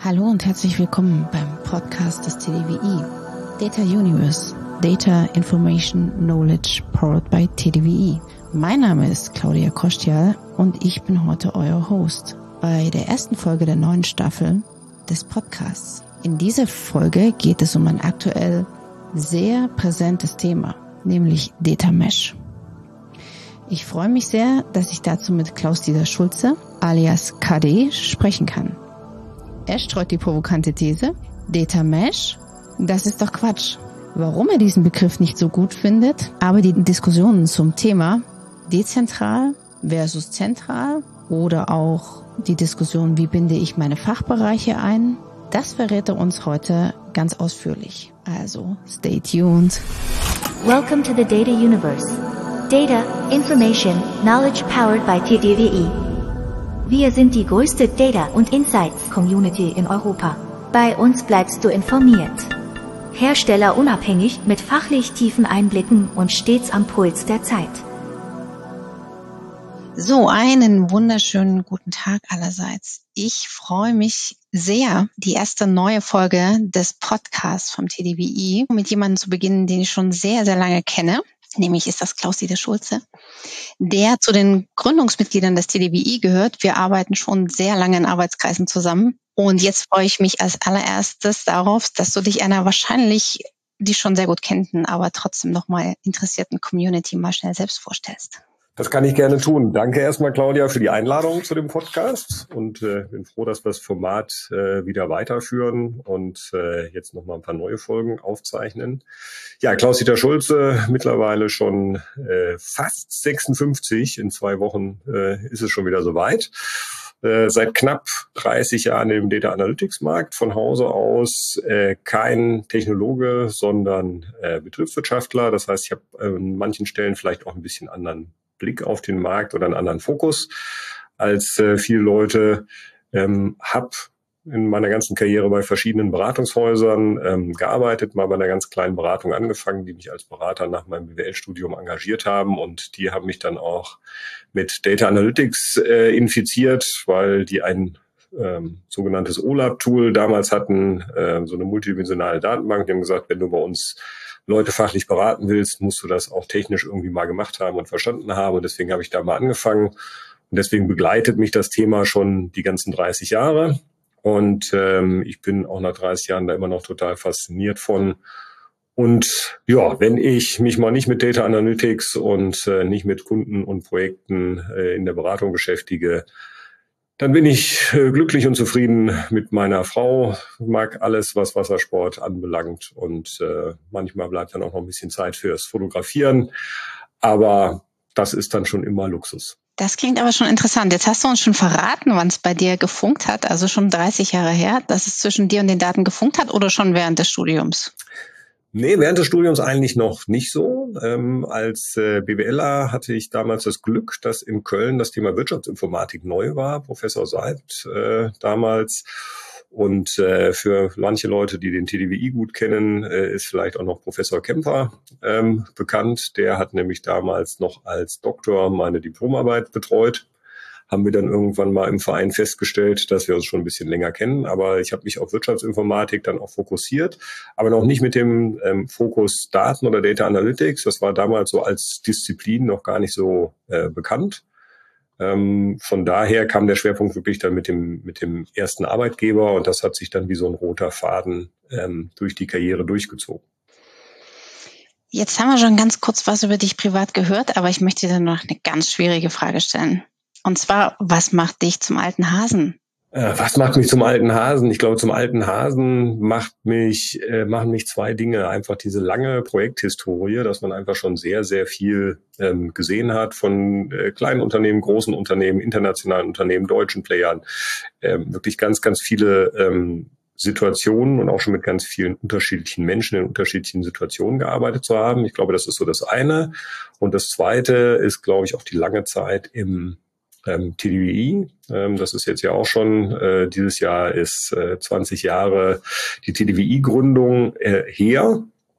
Hallo und herzlich willkommen beim Podcast des TDWI. Data Universe, Data Information Knowledge powered by TDWI. Mein Name ist Claudia Kostial und ich bin heute euer Host bei der ersten Folge der neuen Staffel des Podcasts. In dieser Folge geht es um ein aktuell sehr präsentes Thema, nämlich Data Mesh. Ich freue mich sehr, dass ich dazu mit Klaus-Dieter Schulze alias KD sprechen kann. Er streut die provokante These, Data Mesh, das ist doch Quatsch. Warum er diesen Begriff nicht so gut findet, aber die Diskussionen zum Thema dezentral versus zentral oder auch die Diskussion, wie binde ich meine Fachbereiche ein, das verrät er uns heute ganz ausführlich. Also, stay tuned. Welcome to the Data Universe. Data, Information, Knowledge powered by TDWI. Wir sind die größte Data- und Insights-Community in Europa. Bei uns bleibst du informiert. Herstellerunabhängig mit fachlich tiefen Einblicken und stets am Puls der Zeit. So, einen wunderschönen guten Tag allerseits. Ich freue mich sehr, die erste neue Folge des Podcasts vom TDWI mit jemandem zu beginnen, den ich schon sehr, sehr lange kenne. Nämlich ist das Klaus-Dieter Schulze, der zu den Gründungsmitgliedern des TDWI gehört. Wir arbeiten schon sehr lange in Arbeitskreisen zusammen. Und jetzt freue ich mich als allererstes darauf, dass du dich einer wahrscheinlich, die schon sehr gut kennten, aber trotzdem nochmal interessierten Community mal schnell selbst vorstellst. Das kann ich gerne tun. Danke erstmal, Claudia, für die Einladung zu dem Podcast und bin froh, dass wir das Format wieder weiterführen und jetzt nochmal ein paar neue Folgen aufzeichnen. Ja, Klaus-Dieter Schulze, mittlerweile schon fast 56. In 2 Wochen ist es schon wieder soweit. Seit knapp 30 Jahren im Data Analytics Markt, von Hause aus kein Technologe, sondern Betriebswirtschaftler. Das heißt, ich habe an manchen Stellen vielleicht auch ein bisschen anderen Blick auf den Markt oder einen anderen Fokus als viele Leute. Habe in meiner ganzen Karriere bei verschiedenen Beratungshäusern gearbeitet, mal bei einer ganz kleinen Beratung angefangen, die mich als Berater nach meinem BWL-Studium engagiert haben, und die haben mich dann auch mit Data Analytics infiziert, weil die ein sogenanntes OLAP-Tool damals hatten, so eine multidimensionale Datenbank. Die haben gesagt, wenn du bei uns Leute fachlich beraten willst, musst du das auch technisch irgendwie mal gemacht haben und verstanden haben. Und deswegen habe ich da mal angefangen. Und deswegen begleitet mich das Thema schon die ganzen 30 Jahre. Und ich bin auch nach 30 Jahren da immer noch total fasziniert von. Und ja, wenn ich mich mal nicht mit Data Analytics und nicht mit Kunden und Projekten in der Beratung beschäftige, dann bin ich glücklich und zufrieden mit meiner Frau, mag alles, was Wassersport anbelangt, und manchmal bleibt dann auch noch ein bisschen Zeit fürs Fotografieren, aber das ist dann schon immer Luxus. Das klingt aber schon interessant. Jetzt hast du uns schon verraten, wann es bei dir gefunkt hat, also schon 30 Jahre her, dass es zwischen dir und den Daten gefunkt hat, oder schon während des Studiums? Nee, während des Studiums eigentlich noch nicht so. Als BWLer hatte ich damals das Glück, dass in Köln das Thema Wirtschaftsinformatik neu war. Professor Seibt damals. Und für manche Leute, die den TDWI gut kennen, ist vielleicht auch noch Professor Kemper bekannt. Der hat nämlich damals noch als Doktor meine Diplomarbeit betreut. Haben wir dann irgendwann mal im Verein festgestellt, dass wir uns schon ein bisschen länger kennen. Aber ich habe mich auf Wirtschaftsinformatik dann auch fokussiert, aber noch nicht mit dem Fokus Daten oder Data Analytics. Das war damals so als Disziplin noch gar nicht so bekannt. Von daher kam der Schwerpunkt wirklich dann mit dem ersten Arbeitgeber, und das hat sich dann wie so ein roter Faden durch die Karriere durchgezogen. Jetzt haben wir schon ganz kurz was über dich privat gehört, aber ich möchte dir noch eine ganz schwierige Frage stellen. Und zwar, was macht dich zum alten Hasen? Was macht mich zum alten Hasen? Ich glaube, zum alten Hasen machen mich 2 Dinge. Einfach diese lange Projekthistorie, dass man einfach schon sehr, sehr viel gesehen hat von kleinen Unternehmen, großen Unternehmen, internationalen Unternehmen, deutschen Playern. Wirklich ganz, ganz viele Situationen und auch schon mit ganz vielen unterschiedlichen Menschen in unterschiedlichen Situationen gearbeitet zu haben. Ich glaube, das ist so das eine. Und das zweite ist, glaube ich, auch die lange Zeit im TDWI. Das ist jetzt ja auch schon, dieses Jahr ist 20 Jahre die TDWI-Gründung her.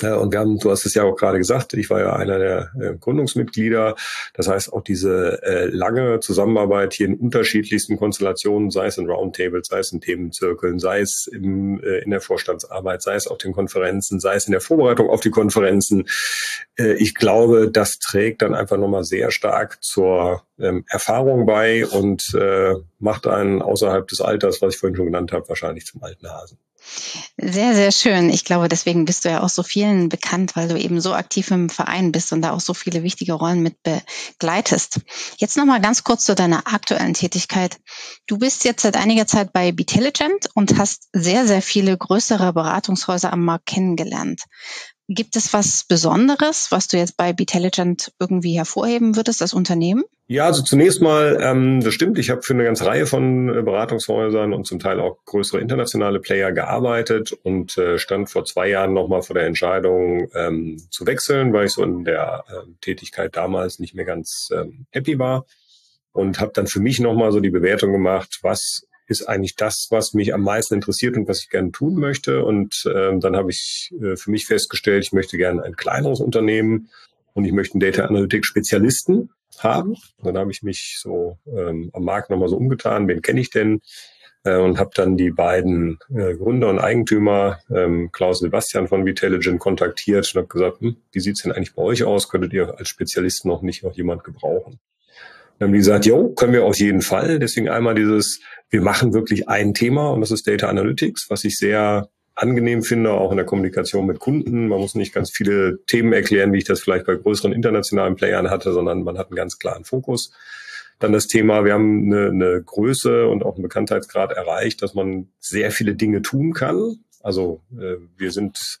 Und du hast es ja auch gerade gesagt, ich war ja einer der Gründungsmitglieder. Das heißt, auch diese lange Zusammenarbeit hier in unterschiedlichsten Konstellationen, sei es in Roundtables, sei es in Themenzirkeln, sei es in der Vorstandsarbeit, sei es auf den Konferenzen, sei es in der Vorbereitung auf die Konferenzen. Ich glaube, das trägt dann einfach nochmal sehr stark zur Erfahrung bei und macht einen außerhalb des Alters, was ich vorhin schon genannt habe, wahrscheinlich zum alten Hasen. Sehr, sehr schön. Ich glaube, deswegen bist du ja auch so vielen bekannt, weil du eben so aktiv im Verein bist und da auch so viele wichtige Rollen mit begleitest. Jetzt nochmal ganz kurz zu deiner aktuellen Tätigkeit. Du bist jetzt seit einiger Zeit bei Betelligent und hast sehr, sehr viele größere Beratungshäuser am Markt kennengelernt. Gibt es was Besonderes, was du jetzt bei Betelligent irgendwie hervorheben würdest als Unternehmen? Ja, also zunächst mal, das stimmt, ich habe für eine ganze Reihe von Beratungshäusern und zum Teil auch größere internationale Player gearbeitet und stand vor 2 Jahren nochmal vor der Entscheidung zu wechseln, weil ich so in der Tätigkeit damals nicht mehr ganz happy war und habe dann für mich nochmal so die Bewertung gemacht, was ist eigentlich das, was mich am meisten interessiert und was ich gerne tun möchte. Und dann habe ich für mich festgestellt, ich möchte gerne ein kleineres Unternehmen und ich möchte einen Data Analytics Spezialisten haben. Dann habe ich mich so am Markt nochmal so umgetan, wen kenne ich denn? Und habe dann die beiden Gründer und Eigentümer, Klaus und Sebastian von Betelligent, kontaktiert und habe gesagt, wie sieht's denn eigentlich bei euch aus? Könntet ihr als Spezialisten noch jemand gebrauchen? Dann haben die gesagt, jo, können wir auf jeden Fall. Deswegen einmal wir machen wirklich ein Thema und das ist Data Analytics, was ich sehr angenehm finde, auch in der Kommunikation mit Kunden. Man muss nicht ganz viele Themen erklären, wie ich das vielleicht bei größeren internationalen Playern hatte, sondern man hat einen ganz klaren Fokus. Dann das Thema, wir haben eine Größe und auch einen Bekanntheitsgrad erreicht, dass man sehr viele Dinge tun kann. Also wir sind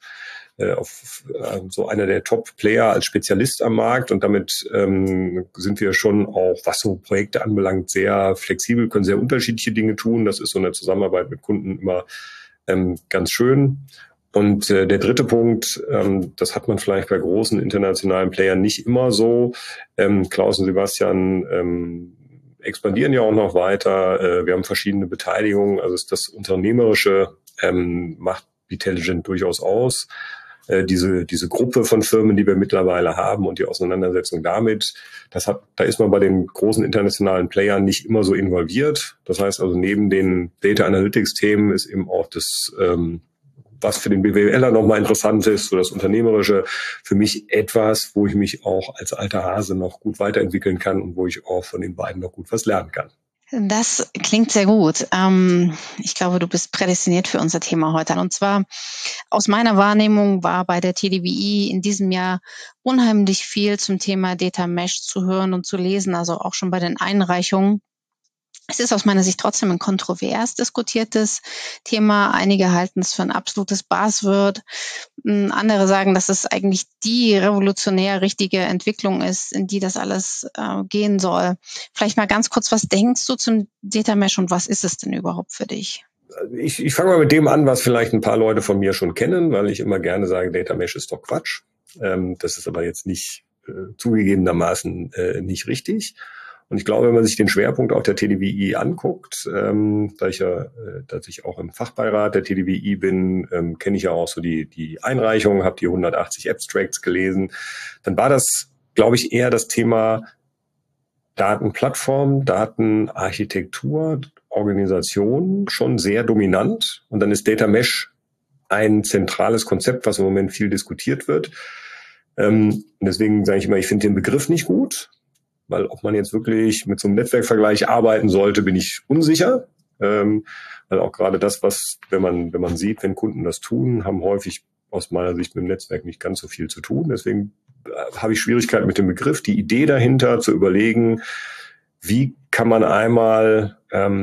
auf so einer der Top-Player als Spezialist am Markt und damit sind wir schon auch, was so Projekte anbelangt, sehr flexibel, können sehr unterschiedliche Dinge tun. Das ist so eine Zusammenarbeit mit Kunden immer ganz schön. Und der dritte Punkt, das hat man vielleicht bei großen internationalen Playern nicht immer so. Klaus und Sebastian expandieren ja auch noch weiter. Wir haben verschiedene Beteiligungen. Also das Unternehmerische macht Betelligent durchaus aus. Diese Gruppe von Firmen, die wir mittlerweile haben und die Auseinandersetzung damit, da ist man bei den großen internationalen Playern nicht immer so involviert. Das heißt also, neben den Data Analytics Themen ist eben auch das, was für den BWLer nochmal interessant ist, so das Unternehmerische, für mich etwas, wo ich mich auch als alter Hase noch gut weiterentwickeln kann und wo ich auch von den beiden noch gut was lernen kann. Das klingt sehr gut. Ich glaube, du bist prädestiniert für unser Thema heute. Und zwar aus meiner Wahrnehmung war bei der TDWI in diesem Jahr unheimlich viel zum Thema Data Mesh zu hören und zu lesen, also auch schon bei den Einreichungen. Es ist aus meiner Sicht trotzdem ein kontrovers diskutiertes Thema. Einige halten es für ein absolutes Buzzword. Andere sagen, dass es eigentlich die revolutionär richtige Entwicklung ist, in die das alles gehen soll. Vielleicht mal ganz kurz, was denkst du zum Data Mesh und was ist es denn überhaupt für dich? Ich fange mal mit dem an, was vielleicht ein paar Leute von mir schon kennen, weil ich immer gerne sage, Data Mesh ist doch Quatsch. Das ist aber jetzt nicht zugegebenermaßen nicht richtig. Und ich glaube, wenn man sich den Schwerpunkt auch der TDWI anguckt, da ich auch im Fachbeirat der TDWI bin, kenne ich ja auch so die Einreichungen, habe die 180 Abstracts gelesen. Dann war das, glaube ich, eher das Thema Datenplattform, Datenarchitektur, Organisation schon sehr dominant. Und dann ist Data Mesh ein zentrales Konzept, was im Moment viel diskutiert wird. Deswegen sage ich immer, ich finde den Begriff nicht gut. Weil ob man jetzt wirklich mit so einem Netzwerkvergleich arbeiten sollte, bin ich unsicher. Weil auch gerade das, wenn man sieht, wenn Kunden das tun, haben häufig aus meiner Sicht mit dem Netzwerk nicht ganz so viel zu tun. Deswegen habe ich Schwierigkeiten mit dem Begriff. Die Idee dahinter zu überlegen, wie kann man einmal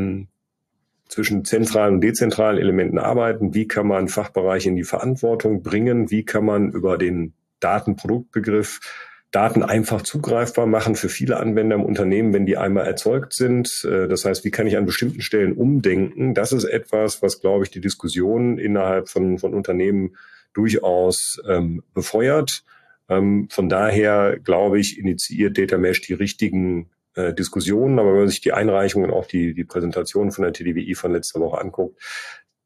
zwischen zentralen und dezentralen Elementen arbeiten, wie kann man Fachbereiche in die Verantwortung bringen, wie kann man über den Datenproduktbegriff Daten einfach zugreifbar machen für viele Anwender im Unternehmen, wenn die einmal erzeugt sind. Das heißt, wie kann ich an bestimmten Stellen umdenken? Das ist etwas, was, glaube ich, die Diskussion innerhalb von Unternehmen durchaus befeuert. Von daher, glaube ich, initiiert Data Mesh die richtigen Diskussionen. Aber wenn man sich die Einreichungen und auch die Präsentation von der TDWI von letzter Woche anguckt,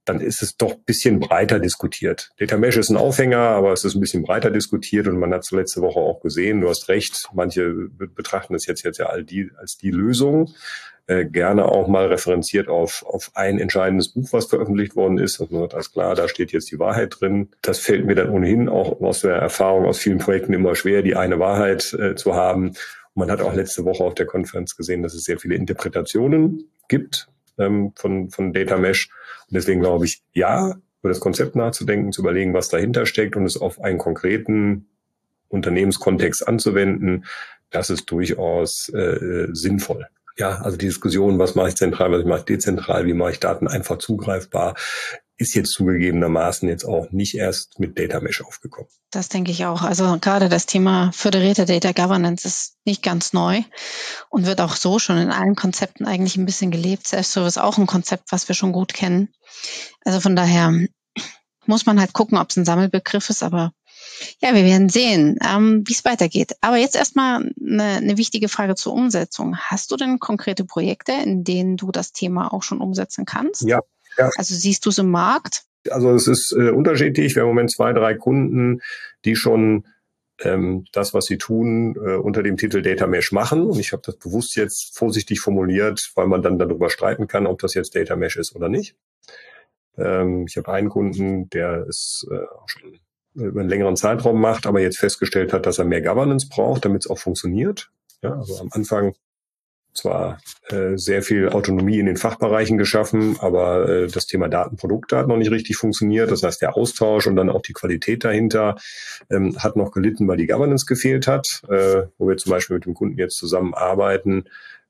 dann ist es doch ein bisschen breiter diskutiert. Data Mesh ist ein Aufhänger, aber es ist ein bisschen breiter diskutiert und man hat es letzte Woche auch gesehen, du hast recht, manche betrachten es jetzt ja als die Lösung, gerne auch mal referenziert auf ein entscheidendes Buch, was veröffentlicht worden ist. Und man sagt, alles klar, da steht jetzt die Wahrheit drin. Das fällt mir dann ohnehin auch aus der Erfahrung aus vielen Projekten immer schwer, die eine Wahrheit zu haben. Und man hat auch letzte Woche auf der Konferenz gesehen, dass es sehr viele Interpretationen gibt von Data Mesh. Und deswegen glaube ich, ja, über das Konzept nachzudenken, zu überlegen, was dahinter steckt und es auf einen konkreten Unternehmenskontext anzuwenden, das ist durchaus sinnvoll. Ja, also die Diskussion, was mache ich zentral, was mache ich dezentral, wie mache ich Daten einfach zugreifbar, ist jetzt zugegebenermaßen jetzt auch nicht erst mit Data Mesh aufgekommen. Das denke ich auch. Also gerade das Thema föderierte Data Governance ist nicht ganz neu und wird auch so schon in allen Konzepten eigentlich ein bisschen gelebt. Self-Service ist auch ein Konzept, was wir schon gut kennen. Also von daher muss man halt gucken, ob es ein Sammelbegriff ist, aber ja, wir werden sehen, wie es weitergeht. Aber jetzt erstmal eine wichtige Frage zur Umsetzung. Hast du denn konkrete Projekte, in denen du das Thema auch schon umsetzen kannst? Ja. Also siehst du es im Markt? Also es ist unterschiedlich. Wir haben im Moment 2, 3 Kunden, die schon das, was sie tun, unter dem Titel Data Mesh machen. Und ich habe das bewusst jetzt vorsichtig formuliert, weil man dann darüber streiten kann, ob das jetzt Data Mesh ist oder nicht. Ich habe einen Kunden, der es auch schon über einen längeren Zeitraum macht, aber jetzt festgestellt hat, dass er mehr Governance braucht, damit es auch funktioniert. Ja, also am Anfang zwar sehr viel Autonomie in den Fachbereichen geschaffen, aber das Thema Datenprodukte hat noch nicht richtig funktioniert. Das heißt, der Austausch und dann auch die Qualität dahinter hat noch gelitten, weil die Governance gefehlt hat, wo wir zum Beispiel mit dem Kunden jetzt zusammenarbeiten.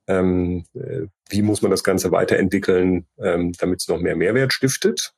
Wie muss man das Ganze weiterentwickeln, damit es noch mehr Mehrwert stiftet,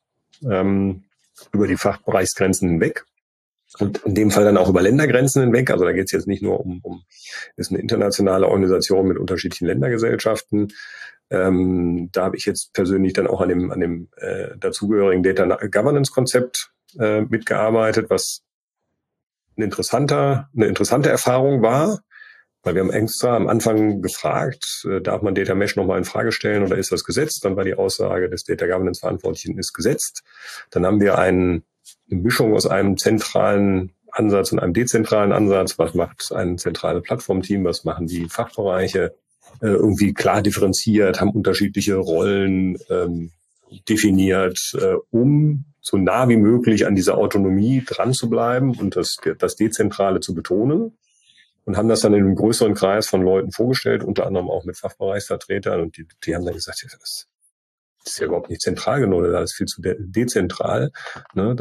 über die Fachbereichsgrenzen hinweg. Und in dem Fall dann auch über Ländergrenzen hinweg. Also da geht es jetzt nicht nur ist eine internationale Organisation mit unterschiedlichen Ländergesellschaften. Da habe ich jetzt persönlich dann auch an dem dazugehörigen Data Governance Konzept mitgearbeitet, was eine interessante Erfahrung war, weil wir haben extra am Anfang gefragt, darf man Data Mesh nochmal in Frage stellen oder ist das gesetzt? Dann war die Aussage des Data Governance Verantwortlichen, ist gesetzt. Dann haben wir eine Mischung aus einem zentralen Ansatz und einem dezentralen Ansatz. Was macht ein zentrales Plattformteam? Was machen die Fachbereiche? Irgendwie klar differenziert, haben unterschiedliche Rollen definiert, um so nah wie möglich an dieser Autonomie dran zu bleiben und das Dezentrale zu betonen. Und haben das dann in einem größeren Kreis von Leuten vorgestellt, unter anderem auch mit Fachbereichsvertretern. Und die haben dann gesagt, ja, das ist ja überhaupt nicht zentral genug, das ist viel zu dezentral. Ne,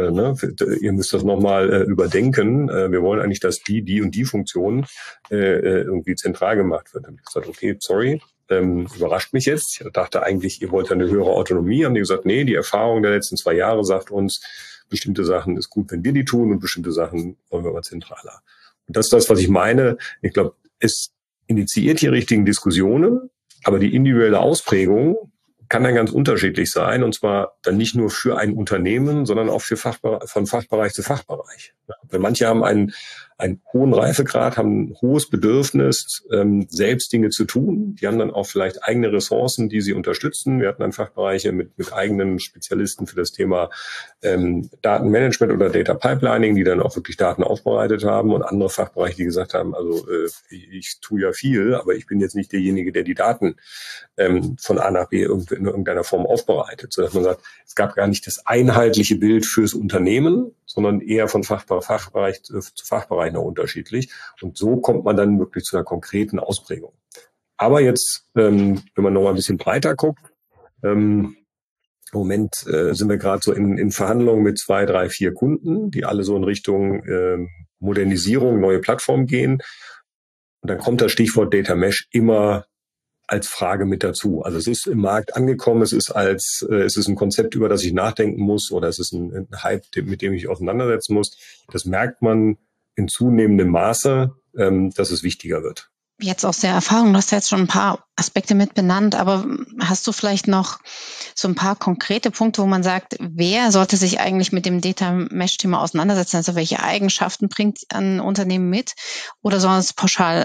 ihr müsst das nochmal überdenken. Wir wollen eigentlich, dass die und die Funktion irgendwie zentral gemacht wird. Dann habe ich gesagt, okay, sorry, überrascht mich jetzt. Ich dachte eigentlich, ihr wollt eine höhere Autonomie. Haben die gesagt, nee, die Erfahrung der letzten 2 Jahre sagt uns, bestimmte Sachen ist gut, wenn wir die tun und bestimmte Sachen wollen wir aber zentraler. Und das ist das, was ich meine. Ich glaube, es initiiert die richtigen Diskussionen, aber die individuelle Ausprägung kann dann ganz unterschiedlich sein, und zwar dann nicht nur für ein Unternehmen, sondern auch von Fachbereich zu Fachbereich. Ja, weil manche haben einen hohen Reifegrad, haben ein hohes Bedürfnis, selbst Dinge zu tun. Die haben dann auch vielleicht eigene Ressourcen, die sie unterstützen. Wir hatten dann Fachbereiche mit eigenen Spezialisten für das Thema Datenmanagement oder Data Pipelining, die dann auch wirklich Daten aufbereitet haben, und andere Fachbereiche, die gesagt haben, also ich tue ja viel, aber ich bin jetzt nicht derjenige, der die Daten von A nach B in irgendeiner Form aufbereitet. Sodass man sagt, es gab gar nicht das einheitliche Bild fürs Unternehmen, sondern eher von Fachbereich zu Fachbereich noch unterschiedlich. Und so kommt man dann wirklich zu einer konkreten Ausprägung. Aber jetzt, wenn man noch mal ein bisschen breiter guckt, im Moment sind wir gerade so in Verhandlungen mit 2, 3, 4 Kunden, die alle so in Richtung Modernisierung, neue Plattformen gehen. Und dann kommt das Stichwort Data Mesh immer als Frage mit dazu. Also es ist im Markt angekommen, es ist ein Konzept, über das ich nachdenken muss, oder es ist ein Hype, mit dem ich auseinandersetzen muss. Das merkt man in zunehmendem Maße, dass es wichtiger wird. Jetzt aus der Erfahrung, du hast ja jetzt schon ein paar Aspekte mit benannt, aber hast du vielleicht noch so ein paar konkrete Punkte, wo man sagt, wer sollte sich eigentlich mit dem Data Mesh-Thema auseinandersetzen? Also welche Eigenschaften bringt ein Unternehmen mit? Oder soll es pauschal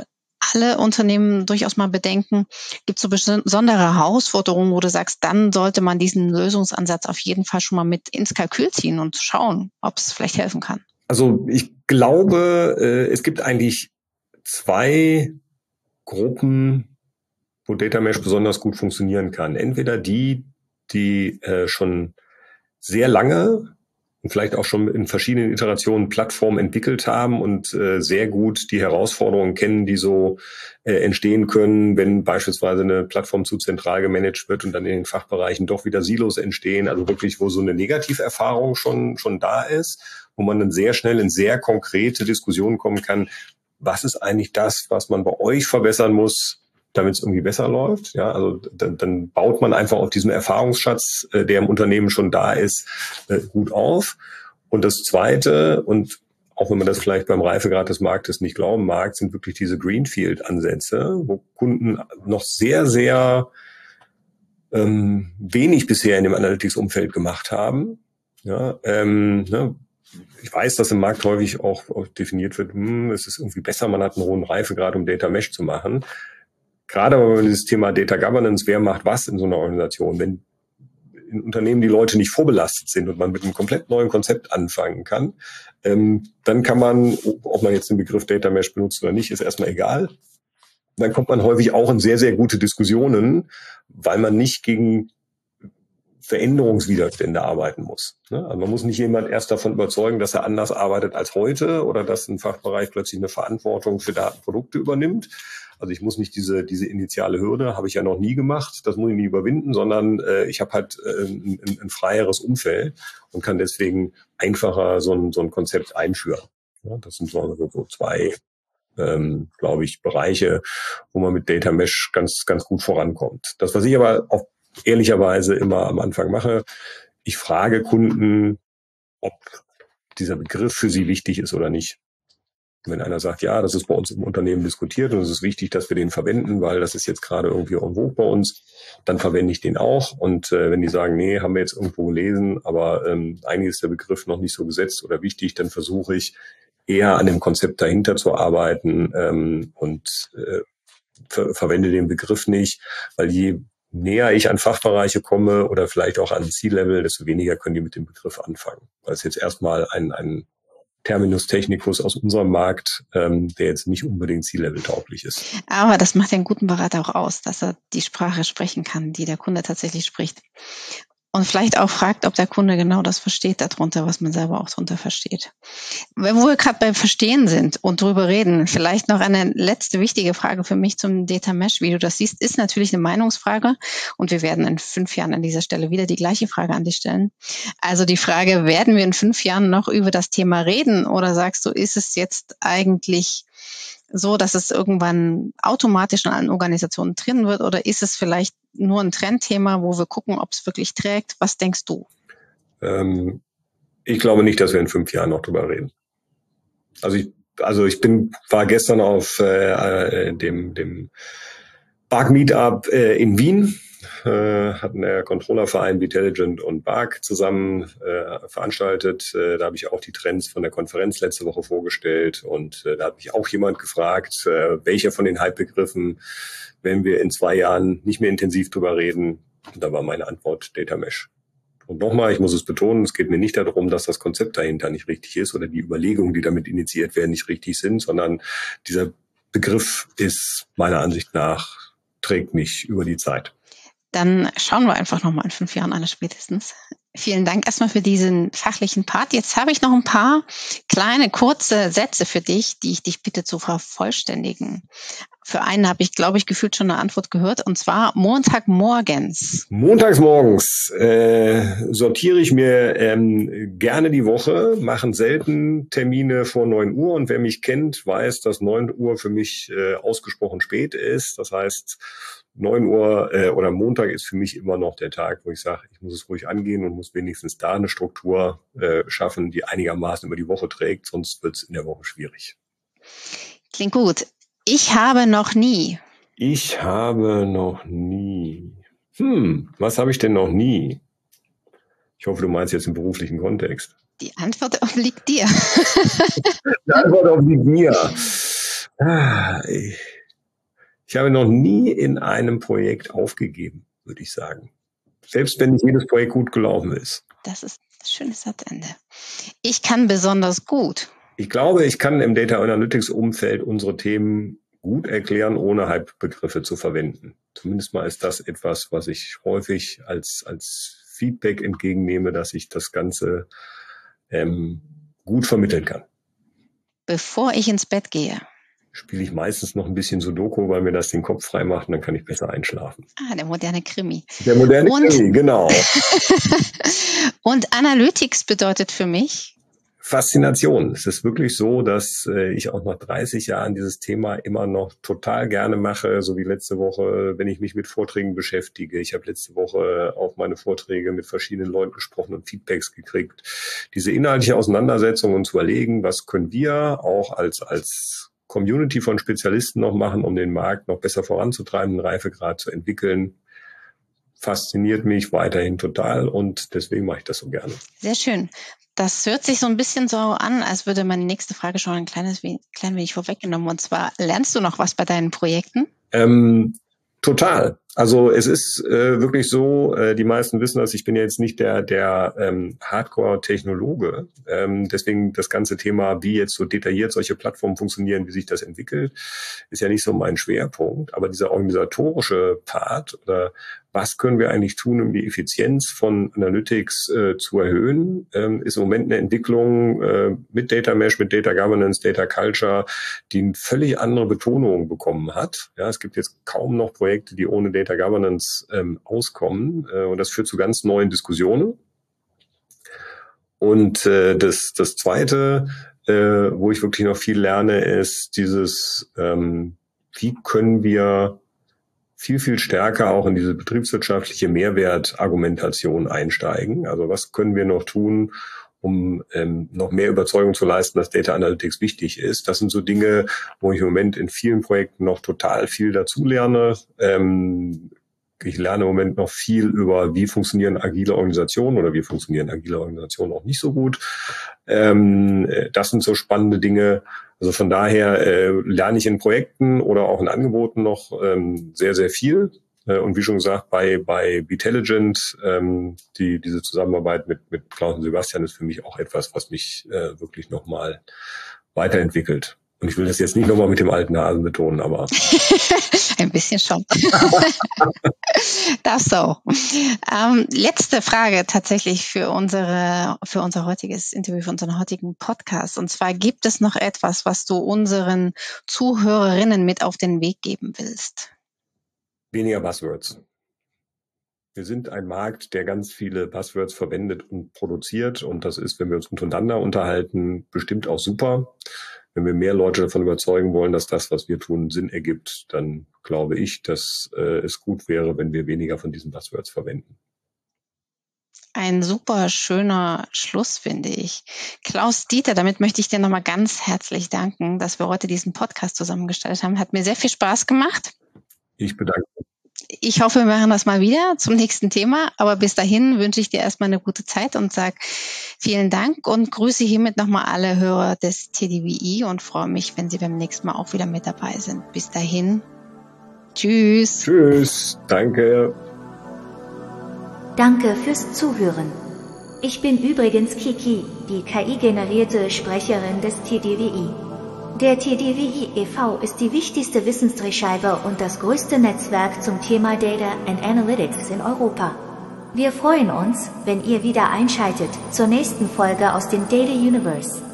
alle Unternehmen durchaus mal bedenken? Gibt es so besondere Herausforderungen, wo du sagst, dann sollte man diesen Lösungsansatz auf jeden Fall schon mal mit ins Kalkül ziehen und schauen, ob es vielleicht helfen kann? Also ich glaube, es gibt eigentlich 2 Gruppen, wo Data Mesh besonders gut funktionieren kann. Entweder die schon sehr lange und vielleicht auch schon in verschiedenen Iterationen Plattformen entwickelt haben und sehr gut die Herausforderungen kennen, die so entstehen können, wenn beispielsweise eine Plattform zu zentral gemanagt wird und dann in den Fachbereichen doch wieder Silos entstehen. Also wirklich, wo so eine Negativerfahrung schon da ist, wo man dann sehr schnell in sehr konkrete Diskussionen kommen kann. Was ist eigentlich das, was man bei euch verbessern muss, damit es irgendwie besser läuft? Ja, also dann baut man einfach auf diesem Erfahrungsschatz, der im Unternehmen schon da ist, gut auf. Und das Zweite, und auch wenn man das vielleicht beim Reifegrad des Marktes nicht glauben mag, sind wirklich diese Greenfield-Ansätze, wo Kunden noch sehr, sehr wenig bisher in dem Analytics-Umfeld gemacht haben. Ja, ich weiß, dass im Markt häufig auch definiert wird, es ist irgendwie besser, man hat einen hohen Reifegrad, um Data Mesh zu machen. Gerade aber dieses Thema Data Governance, wer macht was in so einer Organisation? Wenn in Unternehmen die Leute nicht vorbelastet sind und man mit einem komplett neuen Konzept anfangen kann, dann kann man, ob man jetzt den Begriff Data Mesh benutzt oder nicht, ist erstmal egal. Dann kommt man häufig auch in sehr, sehr gute Diskussionen, weil man nicht gegen Veränderungswiderstände arbeiten muss. Also man muss nicht jemand erst davon überzeugen, dass er anders arbeitet als heute oder dass ein Fachbereich plötzlich eine Verantwortung für Datenprodukte übernimmt. Also ich muss nicht diese initiale Hürde, habe ich ja noch nie gemacht, das muss ich nie überwinden, sondern ich habe halt ein freieres Umfeld und kann deswegen einfacher so ein Konzept einführen. Ja, das sind so 2, glaube ich, Bereiche, wo man mit Data Mesh ganz, ganz gut vorankommt. Das, was ich aber auch ehrlicherweise immer am Anfang mache, ich frage Kunden, ob dieser Begriff für sie wichtig ist oder nicht. Wenn einer sagt, ja, das ist bei uns im Unternehmen diskutiert und es ist wichtig, dass wir den verwenden, weil das ist jetzt gerade irgendwie en vogue bei uns, dann verwende ich den auch. Und wenn die sagen, nee, haben wir jetzt irgendwo gelesen, aber eigentlich ist der Begriff noch nicht so gesetzt oder wichtig, dann versuche ich eher an dem Konzept dahinter zu arbeiten und verwende den Begriff nicht, weil je näher ich an Fachbereiche komme oder vielleicht auch an C-Level, desto weniger können die mit dem Begriff anfangen. Weil es jetzt erstmal ein Terminus technicus aus unserem Markt, der jetzt nicht unbedingt C-Level tauglich ist. Aber das macht ja einen guten Berater auch aus, dass er die Sprache sprechen kann, die der Kunde tatsächlich spricht. Und vielleicht auch fragt, ob der Kunde genau das versteht darunter, was man selber auch darunter versteht. Wo wir gerade beim Verstehen sind und drüber reden, vielleicht noch eine letzte wichtige Frage für mich zum Data Mesh, wie du das siehst, ist natürlich eine Meinungsfrage und wir werden in 5 Jahren an dieser Stelle wieder die gleiche Frage an dich stellen. Also die Frage, werden wir in 5 Jahren noch über das Thema reden oder sagst du, ist es jetzt eigentlich so, dass es irgendwann automatisch in allen Organisationen drin wird oder ist es vielleicht nur ein Trendthema, wo wir gucken, ob es wirklich trägt? Was denkst du? Ich glaube nicht, dass wir in 5 Jahren noch drüber reden. Also ich war gestern auf dem BARC Meetup in Wien, hatten der Controllerverein Bitelligent und BARC zusammen veranstaltet. Da habe ich auch die Trends von der Konferenz letzte Woche vorgestellt und da hat mich auch jemand gefragt, welcher von den Hype-Begriffen, wenn wir in 2 Jahren nicht mehr intensiv drüber reden. Und da war meine Antwort Data Mesh. Und nochmal, ich muss es betonen, es geht mir nicht darum, dass das Konzept dahinter nicht richtig ist oder die Überlegungen, die damit initiiert werden, nicht richtig sind, sondern dieser Begriff ist meiner Ansicht nach, trägt mich über die Zeit. Dann schauen wir einfach nochmal in 5 Jahren an, spätestens. Vielen Dank erstmal für diesen fachlichen Part. Jetzt habe ich noch ein paar kleine, kurze Sätze für dich, die ich dich bitte zu vervollständigen. Für einen habe ich, glaube ich, gefühlt schon eine Antwort gehört, und zwar Montagmorgens. Montagsmorgens sortiere ich mir gerne die Woche, machen selten Termine vor 9 Uhr. Und wer mich kennt, weiß, dass 9 Uhr für mich ausgesprochen spät ist. Das heißt, 9 Uhr oder Montag ist für mich immer noch der Tag, wo ich sage, ich muss es ruhig angehen und muss wenigstens da eine Struktur schaffen, die einigermaßen über die Woche trägt, sonst wird es in der Woche schwierig. Klingt gut. Ich habe noch nie. Ich habe noch nie. Was habe ich denn noch nie? Ich hoffe, du meinst jetzt im beruflichen Kontext. Die Antwort obliegt dir. Die Antwort obliegt mir. Ich habe noch nie in einem Projekt aufgegeben, würde ich sagen. Selbst wenn nicht jedes Projekt gut gelaufen ist. Das ist ein schönes Satzende. Ich kann besonders gut. Ich glaube, ich kann im Data Analytics Umfeld unsere Themen gut erklären, ohne Hype-Begriffe zu verwenden. Zumindest mal ist das etwas, was ich häufig als Feedback entgegennehme, dass ich das Ganze gut vermitteln kann. Bevor ich ins Bett gehe, spiele ich meistens noch ein bisschen Sudoku, weil mir das den Kopf frei macht und dann kann ich besser einschlafen. Der moderne Krimi. Der moderne Krimi, genau. Und Analytics bedeutet für mich? Faszination. Es ist wirklich so, dass ich auch nach 30 Jahren dieses Thema immer noch total gerne mache, so wie letzte Woche, wenn ich mich mit Vorträgen beschäftige. Ich habe letzte Woche auch meine Vorträge mit verschiedenen Leuten gesprochen und Feedbacks gekriegt. Diese inhaltliche Auseinandersetzung und zu überlegen, was können wir auch als Community von Spezialisten noch machen, um den Markt noch besser voranzutreiben, einen Reifegrad zu entwickeln, fasziniert mich weiterhin total und deswegen mache ich das so gerne. Sehr schön. Das hört sich so ein bisschen so an, als würde meine nächste Frage schon ein klein wenig vorweggenommen. Und zwar, lernst du noch was bei deinen Projekten? Total. Also es ist wirklich so, die meisten wissen das, ich bin jetzt nicht der Hardcore-Technologe. Deswegen das ganze Thema, wie jetzt so detailliert solche Plattformen funktionieren, wie sich das entwickelt, ist ja nicht so mein Schwerpunkt. Aber dieser organisatorische Part oder was können wir eigentlich tun, um die Effizienz von Analytics zu erhöhen, ist im Moment eine Entwicklung mit Data Mesh, mit Data Governance, Data Culture, die eine völlig andere Betonung bekommen hat. Ja, es gibt jetzt kaum noch Projekte, die ohne Data Governance auskommen. Und das führt zu ganz neuen Diskussionen. Und das Zweite, wo ich wirklich noch viel lerne, ist dieses, wie können wir viel stärker auch in diese betriebswirtschaftliche Mehrwertargumentation einsteigen. Also was können wir noch tun, um noch mehr Überzeugung zu leisten, dass Data Analytics wichtig ist. Das sind so Dinge, wo ich im Moment in vielen Projekten noch total viel dazu lerne. Ich lerne im Moment noch viel über, wie funktionieren agile Organisationen oder wie funktionieren agile Organisationen auch nicht so gut. Das sind so spannende Dinge. Also von daher lerne ich in Projekten oder auch in Angeboten noch sehr viel. Und wie schon gesagt, bei Betelligent, diese Zusammenarbeit mit Klaus und Sebastian ist für mich auch etwas, was mich wirklich nochmal weiterentwickelt. Und ich will das jetzt nicht nochmal mit dem alten Hasen betonen, aber... Ein bisschen schon. Das so. Letzte Frage tatsächlich für unser heutiges Interview, für unseren heutigen Podcast. Und zwar, gibt es noch etwas, was du unseren Zuhörerinnen mit auf den Weg geben willst? Weniger Buzzwords. Wir sind ein Markt, der ganz viele Buzzwords verwendet und produziert. Und das ist, wenn wir uns untereinander unterhalten, bestimmt auch super. Wenn wir mehr Leute davon überzeugen wollen, dass das, was wir tun, Sinn ergibt, dann glaube ich, dass es gut wäre, wenn wir weniger von diesen Buzzwords verwenden. Ein super schöner Schluss, finde ich. Klaus Dieter, damit möchte ich dir nochmal ganz herzlich danken, dass wir heute diesen Podcast zusammengestellt haben. Hat mir sehr viel Spaß gemacht. Ich bedanke mich. Ich hoffe, wir machen das mal wieder zum nächsten Thema. Aber bis dahin wünsche ich dir erstmal eine gute Zeit und sage vielen Dank und grüße hiermit nochmal alle Hörer des TDWI und freue mich, wenn Sie beim nächsten Mal auch wieder mit dabei sind. Bis dahin. Tschüss. Tschüss. Danke. Danke fürs Zuhören. Ich bin übrigens Kiki, die KI-generierte Sprecherin des TDWI. Der TDWI e.V. ist die wichtigste Wissensträgerscheibe und das größte Netzwerk zum Thema Data and Analytics in Europa. Wir freuen uns, wenn ihr wieder einschaltet zur nächsten Folge aus dem Data Universe.